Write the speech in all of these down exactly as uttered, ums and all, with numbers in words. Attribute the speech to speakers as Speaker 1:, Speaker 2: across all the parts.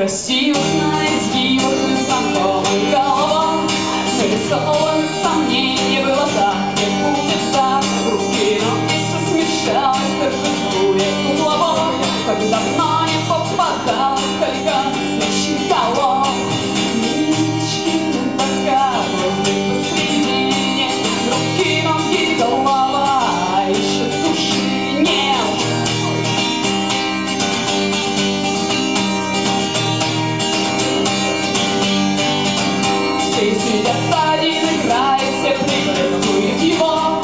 Speaker 1: красивых на изгибах и знакомых головах. Нарисовано сомнение, было так, не будет так. Руки, ноги, все смешалось, торжествует уловок. Как давно не попадалось только щеголов. Ниточки натаскалась посредине, руки, ноги, голова, ищет души нет. Все сидят один, играет, все приветствуют его.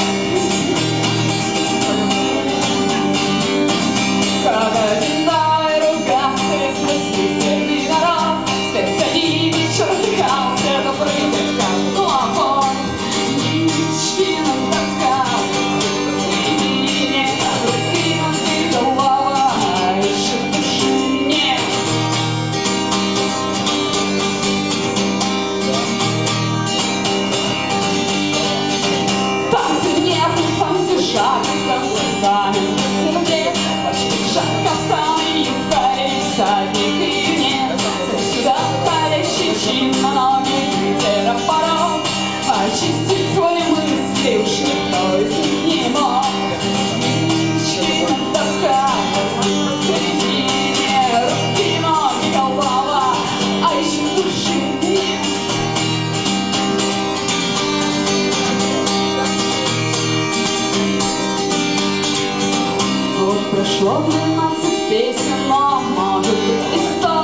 Speaker 1: Как один давай ругаться, если слышный народ. Спецони вечер вздыхался, запрыгать как главон. Ниточки натаскал посредине, руки, ноги, голова, ищет души нет. Танцы нервных, танцы шага, танцы экзамен для людей. Почти шаг кафтаны, юбка и всадник и нет. Сюда ходящий чин на ноги ветер порог. Очистить свои мысли уж никто из них не мог. Ниточки натаскал посредине, руки, ноги, голова, а ищет души нет. Вот прошло двенадцать песен, но может быть и сто.